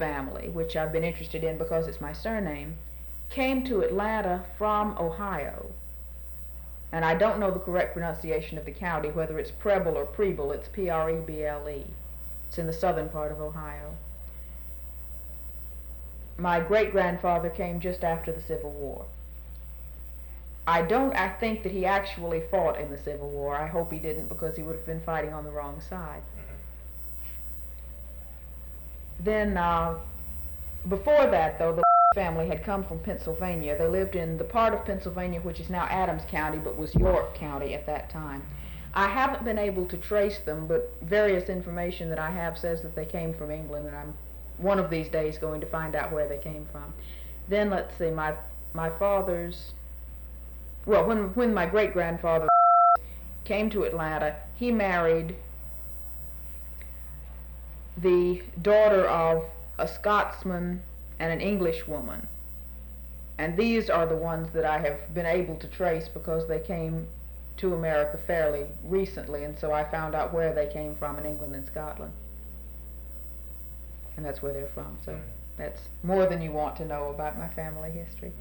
family, which I've been interested in because it's my surname, came to Atlanta from Ohio. And I don't know the correct pronunciation of the county, whether it's Preble or Preble. It's Preble. It's in the southern part of Ohio. My great-grandfather came just after the Civil War. I think that he actually fought in the Civil War. I hope he didn't, because he would have been fighting on the wrong side. Then, before that, though, the family had come from Pennsylvania. They lived in the part of Pennsylvania which is now Adams County, but was York County at that time. I haven't been able to trace them, but various information that I have says that they came from England, and I'm one of these days going to find out where they came from. Then, let's see, my father's, well, when my great-grandfather came to Atlanta, he married the daughter of a Scotsman and an English woman. And these are the ones that I have been able to trace because they came to America fairly recently, and so I found out where they came from in England and Scotland. And that's where they're from. So that's more than you want to know about my family history.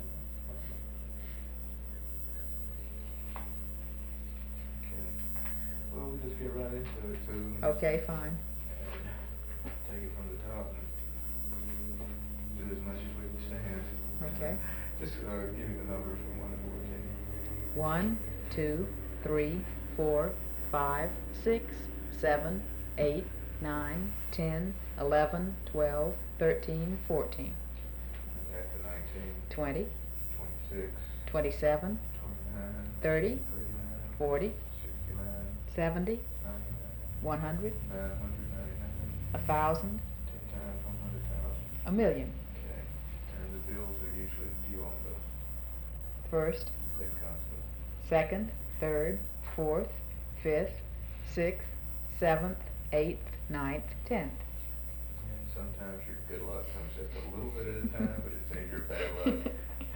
Well, we'll just get right into it, Susan. Okay, fine. Take it from the top and do as much as we can stand. Okay. Just give me the numbers from 1 to 14. 1, 2, 3, 4, 5, 6, 7, 8, 9, 10, 11, 12, 13, 14. After 19. 20. 26. 27. 29. 30. 39. 40. 69. 70. 99. 100. 999. 1,000. 10 times 100,000. A million. Okay. And the bills are usually due on the First, big constant. second, third, fourth, fifth, sixth, seventh, eighth, ninth, 10th. And sometimes your good luck comes just a little bit at a time, but it's in your bad luck.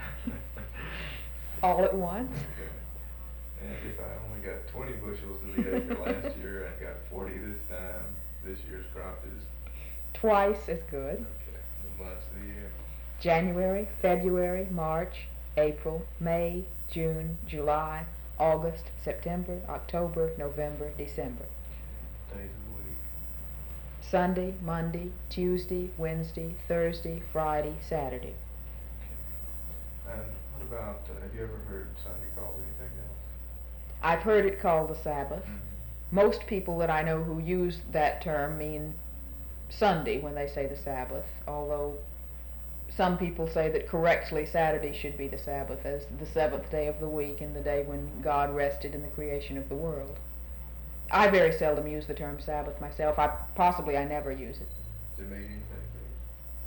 All at once. Okay. And if I only got 20 bushels of the acre last year and got 40 this time, this year's crop is Twice as good. okay. The months of the year. January, February, March, April, May, June, July, August, September, October, November, December. Days of the week. Sunday, Monday, Tuesday, Wednesday, Thursday, Friday, Saturday. And what about, have you ever heard Sunday called anything else? I've heard it called the Sabbath. Mm-hmm. Most people that I know who use that term mean Sunday when they say the Sabbath, although some people say that correctly Saturday should be the Sabbath as the seventh day of the week and the day when God rested in the creation of the world. I very seldom use the term Sabbath myself. I never use it. Does it mean anything to you?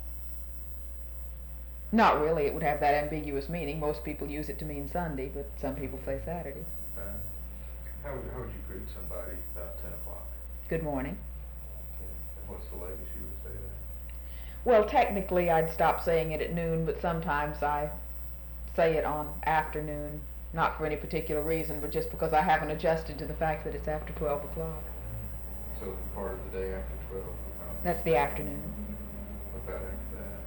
Not really. It would have that ambiguous meaning. Most people use it to mean Sunday, but some people say Saturday. How would you greet somebody about 10 o'clock? Good morning. Okay. And what's the latest you would say that? Well, technically I'd stop saying it at noon, but sometimes I say it on afternoon, not for any particular reason, but just because I haven't adjusted to the fact that it's after 12 o'clock. So the part of the day after 12 becomes? That's the afternoon. What about after that?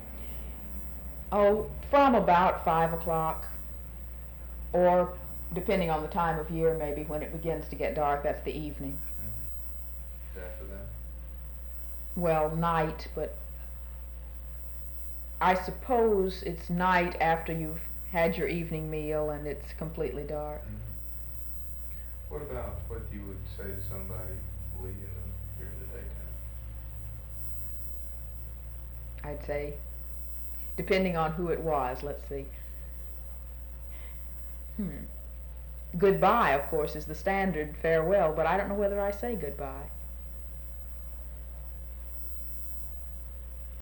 Oh, from about 5 o'clock, or depending on the time of year, maybe when it begins to get dark, that's the evening. Mm-hmm. After that? Well, night, but I suppose it's night after you've had your evening meal and it's completely dark. Mm-hmm. What about what you would say to somebody leaving them during the daytime? I'd say, depending on who it was, let's see. Goodbye, of course, is the standard farewell, but I don't know whether I say goodbye.